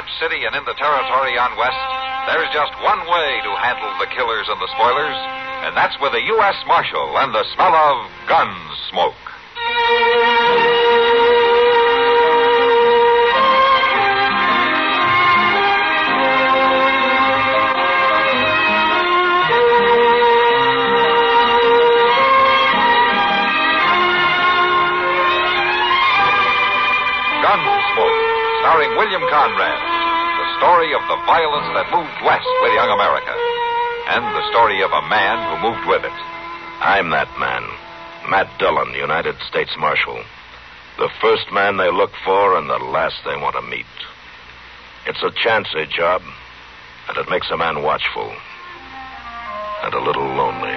Dodge City and in the territory on west, there's just one way to handle the killers and the spoilers, and that's with a U.S. Marshal and the smell of gun smoke. Gunsmoke, starring William Conrad. The story of the violence that moved west with young America. And the story of a man who moved with it. I'm that man. Matt Dillon, United States Marshal. The first man they look for and the last they want to meet. It's a chancy job, and it makes a man watchful. And a little lonely.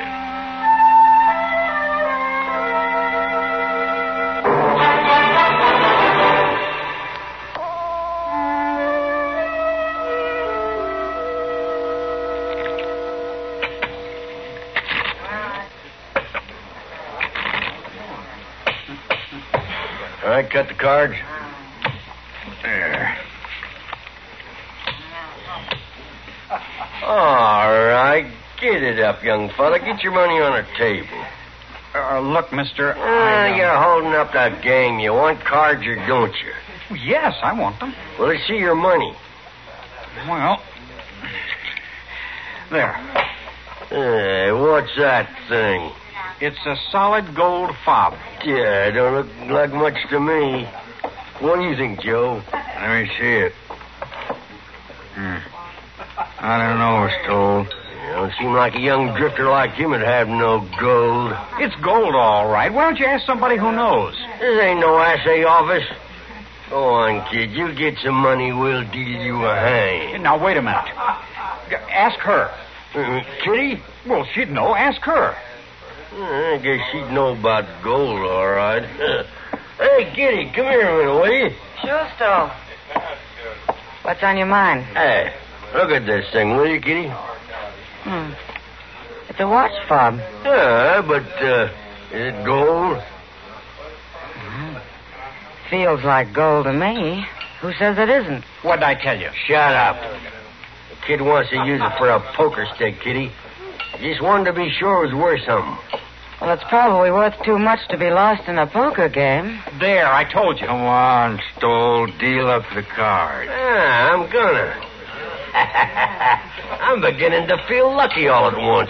All right, cut the cards. There. All right, get it up, young fella. Get your money on the table. Look, mister, You're holding up that game. You want cards or don't you? Yes, I want them. Well, let's see your money. Well, there. Hey, what's that thing? It's a solid gold fob. Yeah, don't look like much to me. What do you think, Joe? Let me see it. I don't know, Stoll. Don't seem like a young drifter like him would have no gold. It's gold, all right. Why don't you ask somebody who knows? This ain't no assay office. Go on, kid. You get some money, we'll deal you a hand. Now, wait a minute. Ask her. Kitty? Well, she'd know. Ask her. I guess she'd know about gold, all right. Hey, Kitty, come here a minute, will you? Sure, Stoll. What's on your mind? Hey, look at this thing, will you, Kitty? It's a watch fob. Yeah, but, is it gold? Feels like gold to me. Who says it isn't? What'd I tell you? Shut up. The kid wants to use it for a poker stick, Kitty. Just wanted to be sure it was worth something. Well, it's probably worth too much to be lost in a poker game. There, I told you. Come on, Stoll. Deal up the cards. I'm gonna. I'm beginning to feel lucky all at once.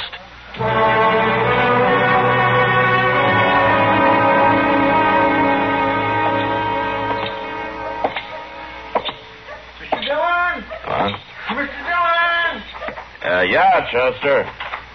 Mr. Dillon! Huh? Mr. Dillon! Yeah, Chester.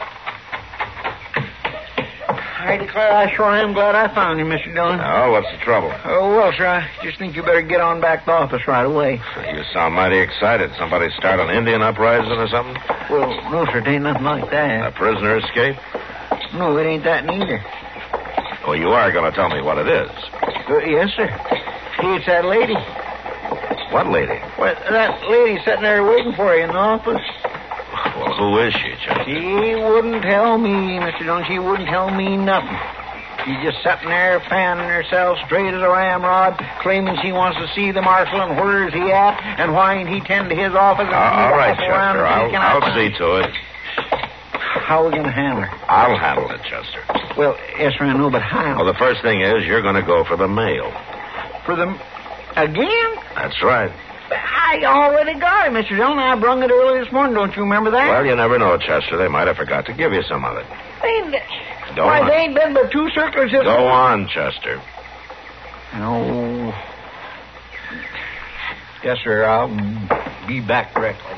I declare I sure am glad I found you, Mr. Dillon. Oh, what's the trouble? Oh, well, sir, I just think you better get on back to the office right away. You sound mighty excited. Somebody start an Indian uprising or something? Well, no, sir, it ain't nothing like A that. prisoner escape? No, it ain't that neither. Well, you are going to tell me what it is. Yes, sir. It's that lady. What lady? Well, that lady sitting there waiting for you in the office. Well, who is she, Chester? She wouldn't tell me, Mr. Dillon. She wouldn't tell me nothing. She's just sitting there fanning herself straight as a ramrod, claiming she wants to see the marshal and where is he at and why ain't he tend to his office. And All right, Chester. I'll see to it. How are we going to handle her? I'll handle it, Chester. Well, yes, sir, I know, but how? Well, the first thing is you're going to go for the mail. For them again? That's right. I already got it, Mr. Dillon. I brung it early this morning. Don't you remember that? Well, you never know, Chester. They might have forgot to give you some of it. Go Why, on. they ain't been but 2 circulars. Go on, Chester. No. Yes, sir. I'll be back directly.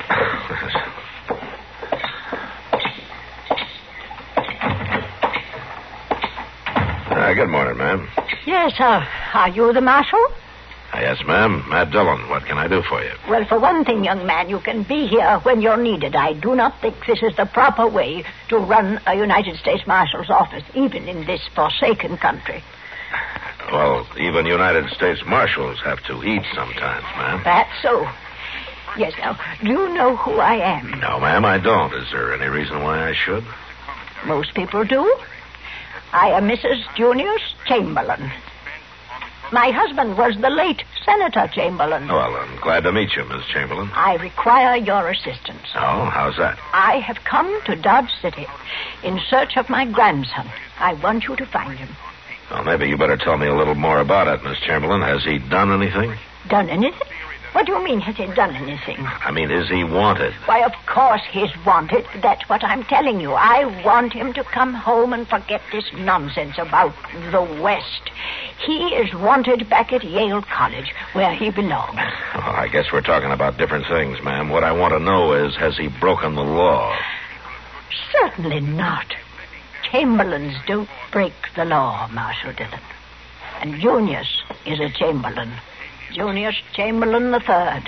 Good morning, ma'am. Yes, are you the marshal? Yes, ma'am. Matt Dillon. What can I do for you? Well, for one thing, young man, you can be here when you're needed. I do not think this is the proper way to run a United States Marshal's office, even in this forsaken country. Well, even United States Marshals have to eat sometimes, ma'am. That's so. Yes, now, do you know who I am? No, ma'am, I don't. Is there any reason why I should? Most people do. I am Mrs. Junius Chamberlain. My husband was the late Senator Chamberlain. Well, I'm glad to meet you, Miss Chamberlain. I require your assistance. Oh, how's that? I have come to Dodge City in search of my grandson. I want you to find him. Well, maybe you better tell me a little more about it, Miss Chamberlain. Has he done anything? Done anything? What do you mean, has he done anything? I mean, is he wanted? Why, of course he's wanted. That's what I'm telling you. I want him to come home and forget this nonsense about the West. He is wanted back at Yale College, where he belongs. Oh, I guess we're talking about different things, ma'am. What I want to know is, has he broken the law? Certainly not. Chamberlains don't break the law, Marshal Dillon. And Junius is a Chamberlain. Junius Chamberlain III.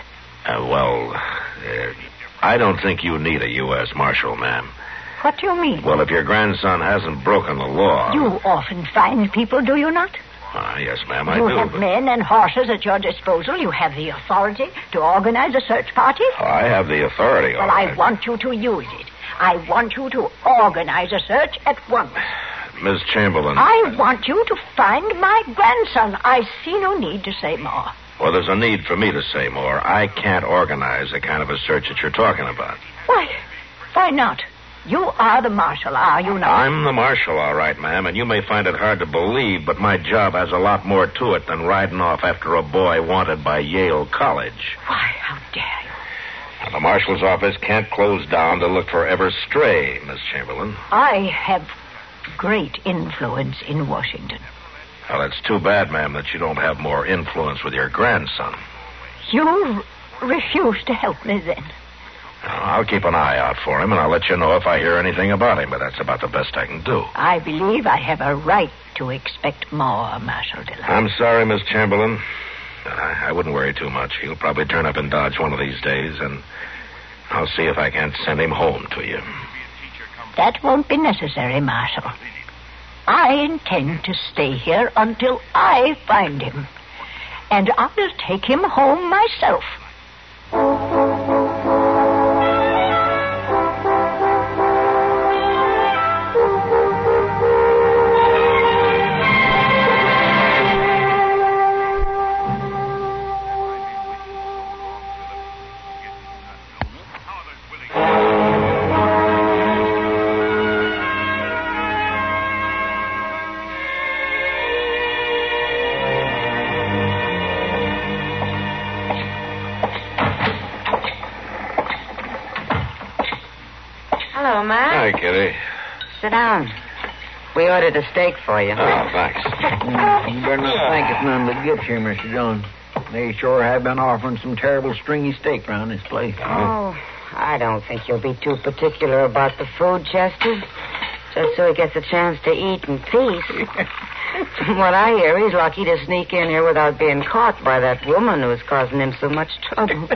I don't think you need a U.S. Marshal, ma'am. What do you mean? Well, if your grandson hasn't broken the law... You often find people, do you not? Yes, ma'am, I do. You have but... men and horses at your disposal. You have the authority to organize a search party. I have the authority, all right. I want you to use it. I want you to organize a search at once. Miss Chamberlain... I want you to find my grandson. I see no need to say more. Well, there's a need for me to say more. I can't organize the kind of a search that you're talking about. Why not? You are the marshal, are you not? I'm the marshal, all right, ma'am, and you may find it hard to believe, but my job has a lot more to it than riding off after a boy wanted by Yale College. Why, how dare you? Now, the marshal's office can't close down to look for ever stray, Miss Chamberlain. I have great influence in Washington. Well, it's too bad, ma'am, that you don't have more influence with your grandson. You refuse to help me, then? I'll keep an eye out for him, and I'll let you know if I hear anything about him, but that's about the best I can do. I believe I have a right to expect more, Marshal Dillon. I'm sorry, Miss Chamberlain. I wouldn't worry too much. He'll probably turn up in Dodge one of these days, and I'll see if I can't send him home to you. That won't be necessary, Marshal. I intend to stay here until I find him. And I'll take him home myself. Hello, Matt. Hi, Kitty. Sit down. We ordered a steak for you. Oh, thanks. You better not think it's none but gifts here, Mr. Dillon. They sure have been offering some terrible stringy steak around this place. Oh, I don't think you'll be too particular about the food, Chester. Just so he gets a chance to eat in peace. From what I hear, he's lucky to sneak in here without being caught by that woman who's causing him so much trouble.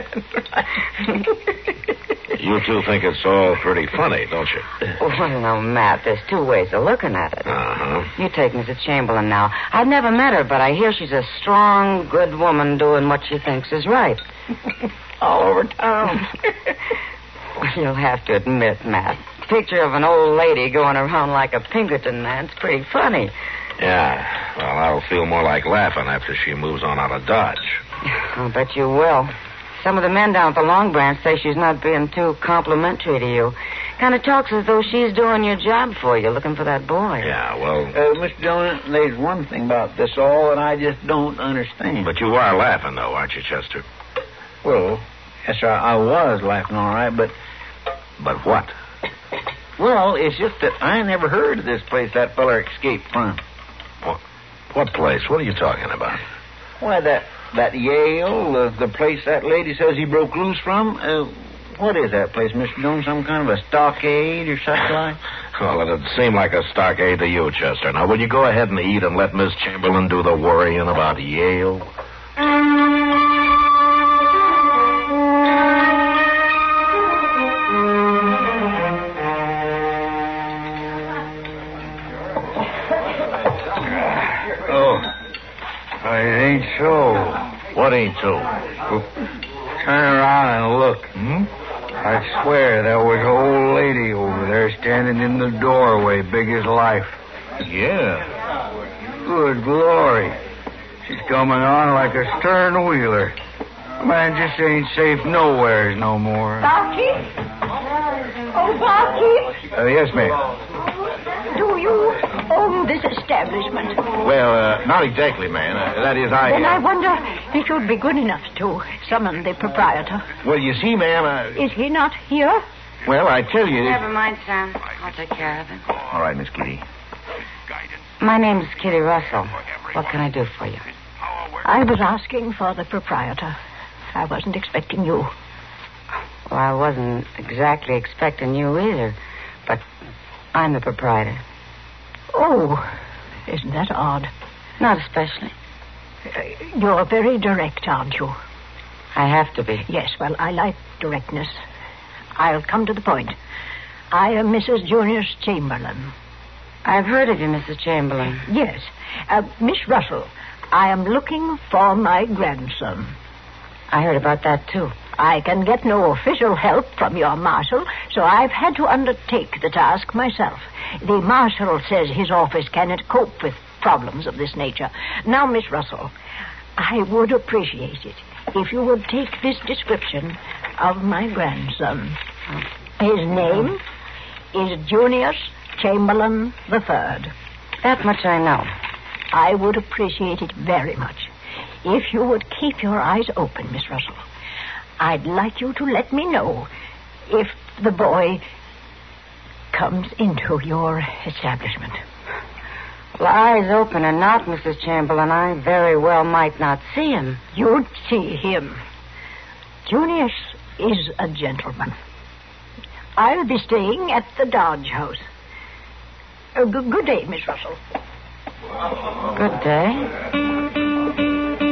You two think it's all pretty funny, don't you? Well, no, Matt, there's two ways of looking at it. Uh-huh. You take Mrs. Chamberlain now. I've never met her, but I hear she's a strong, good woman doing what she thinks is right. All over town. Well, you'll have to admit, Matt, picture of an old lady going around like a Pinkerton man's pretty funny. Yeah, well, I'll feel more like laughing after she moves on out of Dodge. I'll bet you will. Some of the men down at the Long Branch say she's not being too complimentary to you. Kind of talks as though she's doing your job for you, looking for that boy. Yeah, well... Mr. Dillon, there's one thing about this all that I just don't understand. But you are laughing, though, aren't you, Chester? Well, yes, sir, I was laughing all right, but... But what? Well, it's just that I never heard of this place that feller escaped from. What place? What are you talking about? Why, that Yale, the place that lady says he broke loose from. What is that place, Mr. Dillon? Some kind of a stockade or such like? Well, it'd seem like a stockade to you, Chester. Now, will you go ahead and eat and let Miss Chamberlain do the worrying about Yale? It ain't so. What ain't so? Turn around and look. I swear there was an old lady over there standing in the doorway, big as life. Yeah. Good glory. She's coming on like a stern wheeler. Man just ain't safe nowhere no more. Barkeep? Oh, Barkeep, Yes, ma'am. do you own this establishment? Well, not exactly, man. That is, Then I wonder if you'd be good enough to summon the proprietor. Well, you see, ma'am, Is he not here? well, I tell you... Never mind, Sam. I'll take care of him. All right, Miss Kitty. My name's Kitty Russell. What can I do for you? I was asking for the proprietor. I wasn't expecting you. Well, I wasn't exactly expecting you either, but I'm the proprietor. Oh, isn't that odd? Not especially. You're very direct, aren't you? I have to be. Yes, well, I like directness. I'll come to the point. I am Mrs. Junius Chamberlain. I've heard of you, Mrs. Chamberlain. Yes. Miss Russell, I am looking for my grandson. I heard about that, too. I can get no official help from your marshal, so I've had to undertake the task myself. The marshal says his office cannot cope with problems of this nature. Now, Miss Russell, I would appreciate it if you would take this description of my grandson. His name is Junius Chamberlain III. That much I know. I would appreciate it very much if you would keep your eyes open, Miss Russell. I'd like you to let me know if the boy comes into your establishment. Well, eyes open or not, Mrs. Chamberlain, I very well might not see him. You'd see him. Junius is a gentleman. I'll be staying at the Dodge House. Good day, Miss Russell. Good day.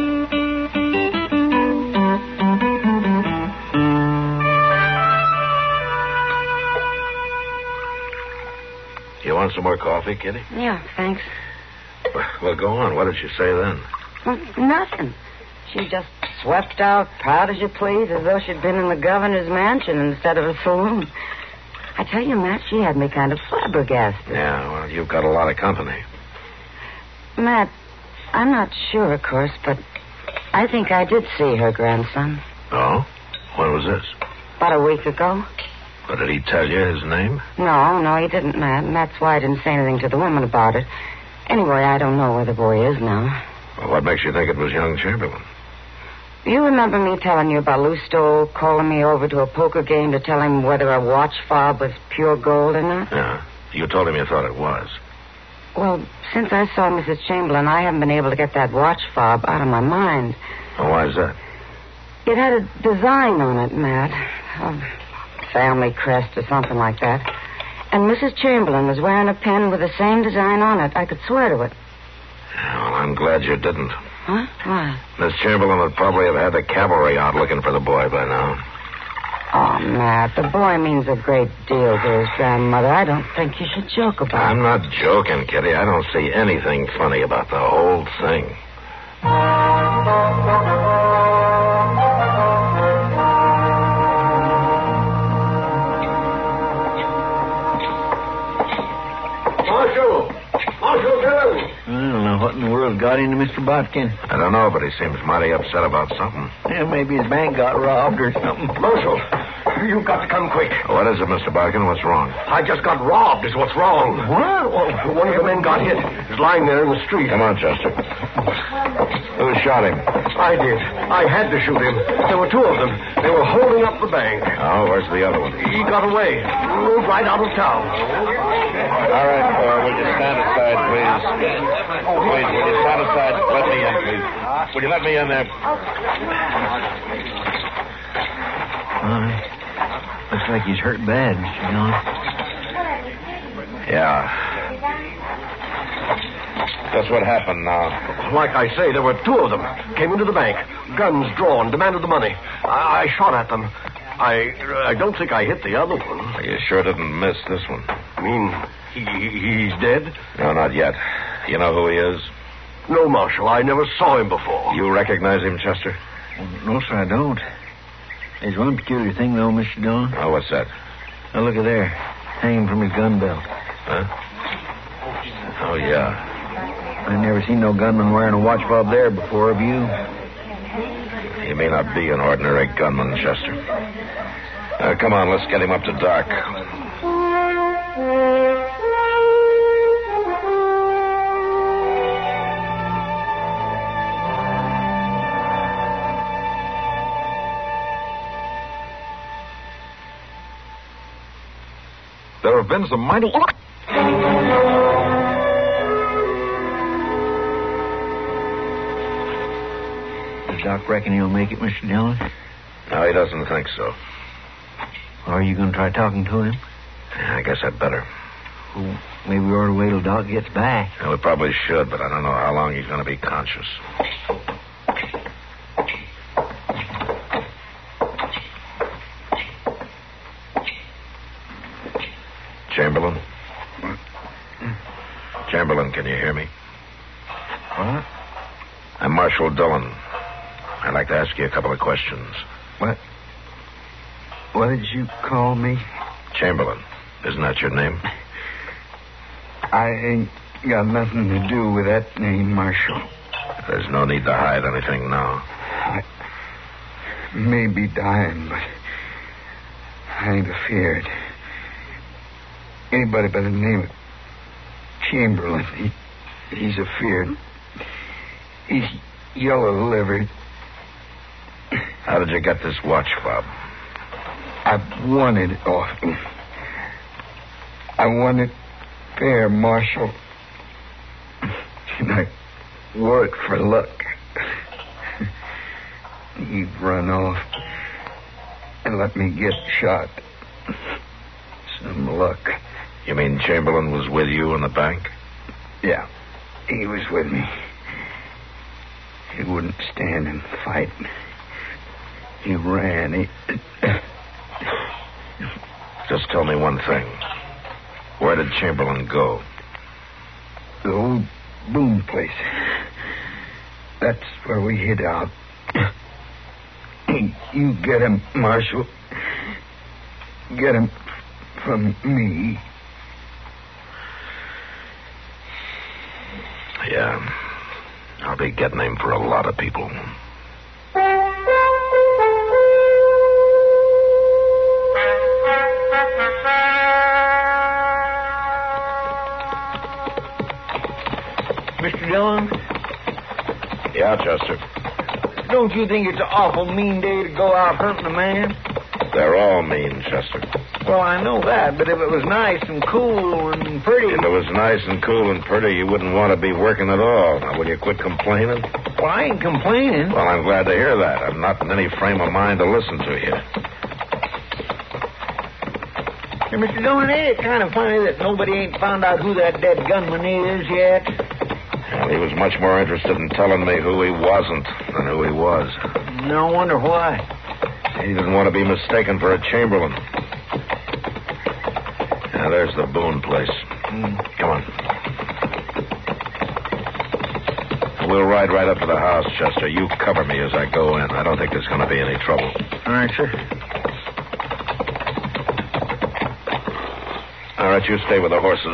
You want some more coffee, Kitty? Yeah, thanks. Well, go on. What did she say then? Well, nothing. She just swept out, proud as you please, as though she'd been in the governor's mansion instead of a saloon. I tell you, Matt, she had me kind of flabbergasted. Yeah, well, you've got a lot of company. Matt, I'm not sure, of course, but I think I did see her grandson. Oh? When was this? About a week ago. But did he tell you his name? No, he didn't, Matt, and that's why I didn't say anything to the woman about it. Anyway, I don't know where the boy is now. Well, what makes you think it was young Chamberlain? You remember me telling you about Lou Stoll calling me over to a poker game to tell him whether a watch fob was pure gold or not? Yeah. You told him you thought it was. Well, since I saw Mrs. Chamberlain, I haven't been able to get that watch fob out of my mind. Well, why is that? It had a design on it, Matt. A family crest or something like that. And Mrs. Chamberlain was wearing a pin with the same design on it. I could swear to it. Yeah, well, I'm glad you didn't. Huh? Why? Miss Chamberlain would probably have had the cavalry out looking for the boy by now. Oh, Matt, the boy means a great deal to his grandmother. I don't think you should joke about it. I'm not joking, Kitty. I don't see anything funny about the whole thing. Marshal Dillon. I don't know what in the world got into Mr. Botkin. I don't know, but he seems mighty upset about something. Yeah, maybe his bank got robbed or something. Marshal, you've got to come quick. What is it, Mr. Botkin? What's wrong? I just got robbed is what's wrong. What? One of the men got hit. He's lying there in the street. Come on, Chester. Who shot him? I did. I had to shoot him. There were two of them. They were holding up the bank. Oh, where's the other one? He got away. Moved right out of town. All right, will you stand aside, please? Please, will you stand aside? Let me in, please. Will you let me in there? Looks like he's hurt bad, Mr. Dillon. Yeah. That's what happened now. Like I say, there were two of them. Came into the bank. Guns drawn. Demanded the money. I shot at them. I don't think I hit the other one. You sure didn't miss this one. I mean, he's dead? No, not yet. You know who he is? No, Marshal. I never saw him before. You recognize him, Chester? No, sir, I don't. There's one peculiar thing, though, Mr. Dillon. Oh, what's that? Now, look at there. Hanging from his gun belt. Huh? Oh, yeah. I never seen no gunman wearing a watch fob there before, have you? He may not be an ordinary gunman, Chester. Come on, let's get him up to Doc. There have been some mighty... Does Doc reckon he'll make it, Mr. Dillon? No, he doesn't think so. Are you going to try talking to him? Yeah, I guess I'd better. Well, maybe we ought to wait till Doc gets back. Yeah, we probably should, but I don't know how long he's going to be conscious. Chamberlain? Chamberlain, can you hear me? What? I'm Marshal Dillon. I'd like to ask you a couple of questions. What? What did you call me? Chamberlain. Isn't that your name? I ain't got nothing to do with that name, Marshal. There's no need to hide anything now. I may be dying, but I ain't afeard. Anybody by the name of Chamberlain, he's afeard. He's yellow-livered. How did you get this watch fob? I've wanted it often. I wanted fair, Marshal. And I wore it for luck. He'd run off and let me get shot. Some luck. You mean Chamberlain was with you in the bank? Yeah, he was with me. He wouldn't stand and fight. He ran. Just tell me one thing. Where did Chamberlain go? The old Boone place. That's where we hid out. You get him, Marshal. Get him from me. Yeah. I'll be getting him for a lot of people. Mr. Dillon? Yeah, Chester. Don't you think it's an awful mean day to go out hunting a man? They're all mean, Chester. Well, I know that, but if it was nice and cool and pretty... If it was nice and cool and pretty, you wouldn't want to be working at all. Now, will you quit complaining? Well, I ain't complaining. Well, I'm glad to hear that. I'm not in any frame of mind to listen to you. Hey, Mr. Dillon, ain't it kind of funny that nobody ain't found out who that dead gunman is yet? Well, he was much more interested in telling me who he wasn't than who he was. No wonder why. He didn't want to be mistaken for a Chamberlain. Now, there's the Boone place. Come on. We'll ride right up to the house, Chester. You cover me as I go in. I don't think there's going to be any trouble. All right, sir. All right, you stay with the horses.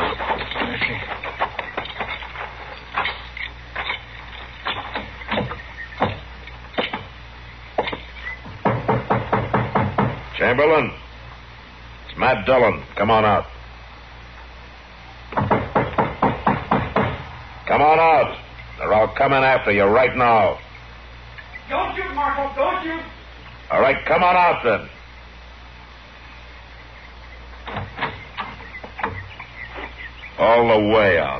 Chamberlain, it's Matt Dillon. Come on out. Come on out. They're all coming after you right now. Don't shoot, Marshal. Don't shoot. All right, come on out then. All the way out.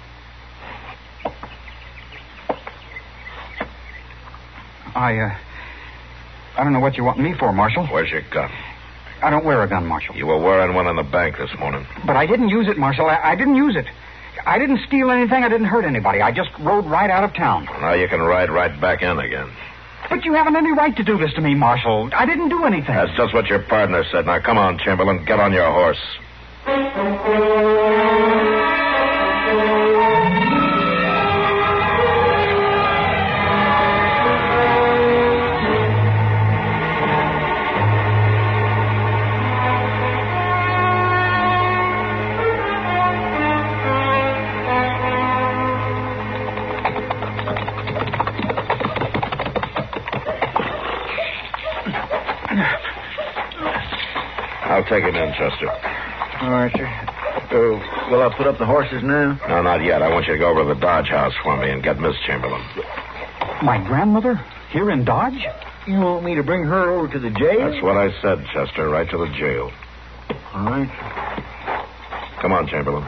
I don't know what you want me for, Marshal. Where's your gun? I don't wear a gun, Marshal. You were wearing one in the bank this morning. But I didn't use it, Marshal. I didn't use it. I didn't steal anything. I didn't hurt anybody. I just rode right out of town. Now you can ride right back in again. But you haven't any right to do this to me, Marshal. I didn't do anything. That's just what your partner said. Now, come on, Chamberlain. Get on your horse. take him in, Chester. All right, sir. Will I put up the horses now? No, not yet. I want you to go over to the Dodge house for me and get Miss Chamberlain. My grandmother? Here in Dodge? You want me to bring her over to the jail? That's what I said, Chester. Right to the jail. All right. Come on, Chamberlain.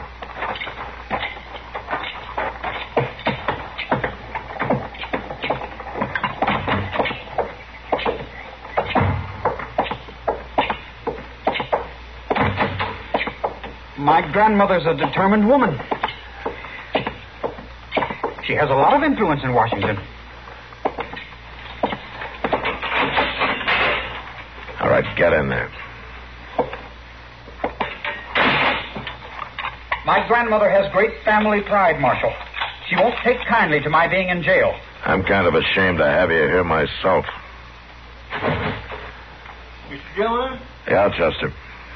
My grandmother's a determined woman. She has a lot of influence in Washington. All right, get in there. My grandmother has great family pride, Marshal. She won't take kindly to my being in jail. I'm kind of ashamed to have you here myself. Mr. Dillon? Yeah, Chester.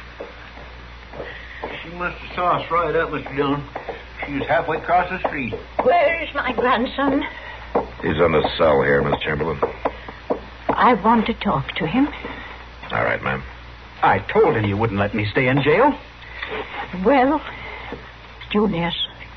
She must have saw us ride up, Mr. Dillon. She was halfway across the street. Where's my grandson? He's in the cell here, Miss Chamberlain. I want to talk to him. All right, ma'am. I told him you wouldn't let me stay in jail. Well, Junius,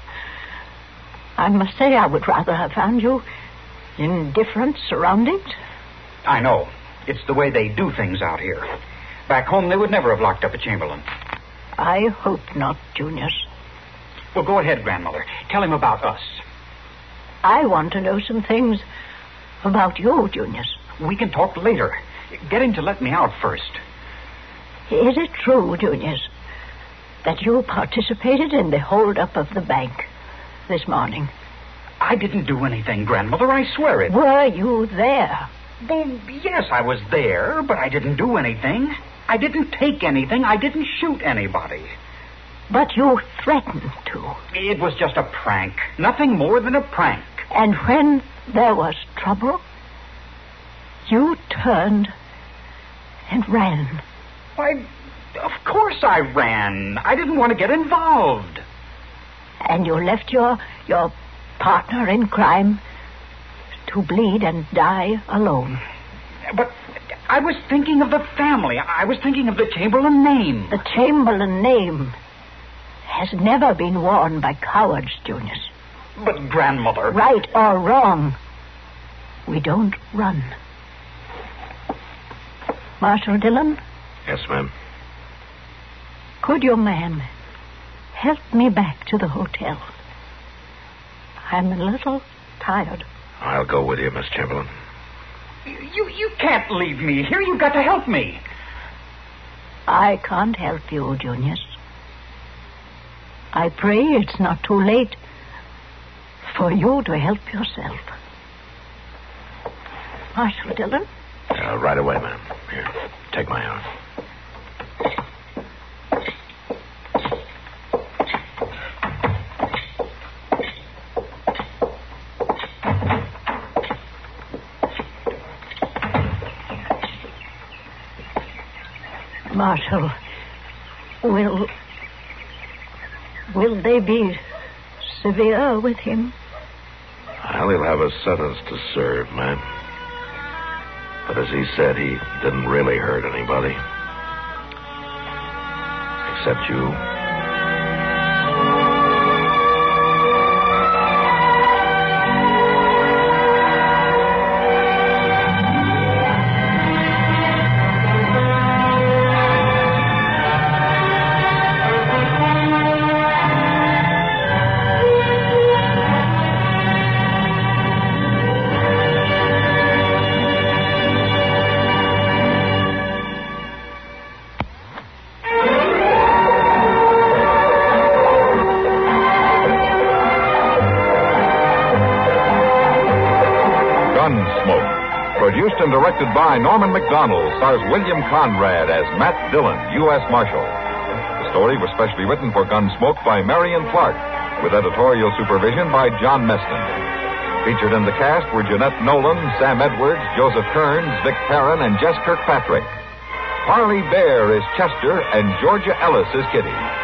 I must say I would rather have found you in different surroundings. I know. It's the way they do things out here. Back home, they would never have locked up a Chamberlain. I hope not, Junius. Well, go ahead, Grandmother. Tell him about us. I want to know some things about you, Junius. We can talk later. Get him to let me out first. Is it true, Junius, that you participated in the holdup of the bank this morning? I didn't do anything, Grandmother. I swear it. Were you there? Well, yes, I was there, but I didn't do anything. I didn't take anything. I didn't shoot anybody. But you threatened to. It was just a prank. Nothing more than a prank. And when there was trouble, you turned and ran. Why, of course I ran. I didn't want to get involved. And you left your partner in crime to bleed and die alone. But I was thinking of the family. I was thinking of the Chamberlain name. The Chamberlain name has never been worn by cowards, Junius. But, Grandmother... Right or wrong, we don't run. Marshal Dillon? Yes, ma'am. Could your man help me back to the hotel? I'm a little tired. I'll go with you, Miss Chamberlain. You can't leave me here. You've got to help me. I can't help you, Junius. I pray it's not too late for you to help yourself. Marshal Dillon? Right away, ma'am. Here, take my arm. Marshal, will they be severe with him? Well, he'll have a sentence to serve, ma'am. But as he said, he didn't really hurt anybody. Except you. Produced and directed by Norman McDonald, stars William Conrad as Matt Dillon, U.S. Marshal. The story was specially written for Gunsmoke by Marion Clark, with editorial supervision by John Meston. Featured in the cast were Jeanette Nolan, Sam Edwards, Joseph Kearns, Vic Perrin, and Jess Kirkpatrick. Parley Bear is Chester, and Georgia Ellis is Kitty.